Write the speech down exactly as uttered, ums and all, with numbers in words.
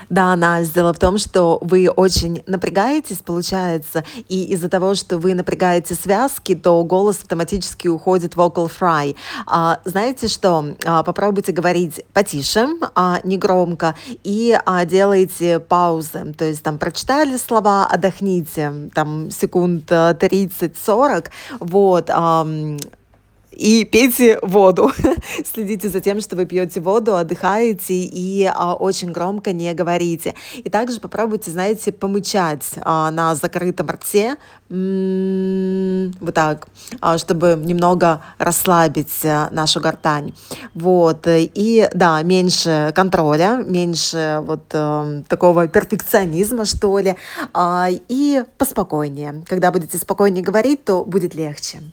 Да, Настя, дело в том, что вы очень напрягаетесь, получается, и из-за того, что вы напрягаете связки, то голос автоматически уходит в vocal fry. А, знаете что? А, попробуйте говорить потише, а, негромко, и а, делайте паузы. То есть там прочитали слова, отдохните, там секунд а, тридцать сорок, вот, ам, и пейте воду. Следите за тем, что вы пьете воду, отдыхаете и а, очень громко не говорите. И также попробуйте, знаете, помычать а, на закрытом рте. М, Вот так, а, чтобы немного расслабить а, нашу гортань. Вот. э, И да, меньше контроля, меньше вот э, такого перфекционизма, что ли. А, И поспокойнее. Когда будете спокойнее говорить, то будет легче.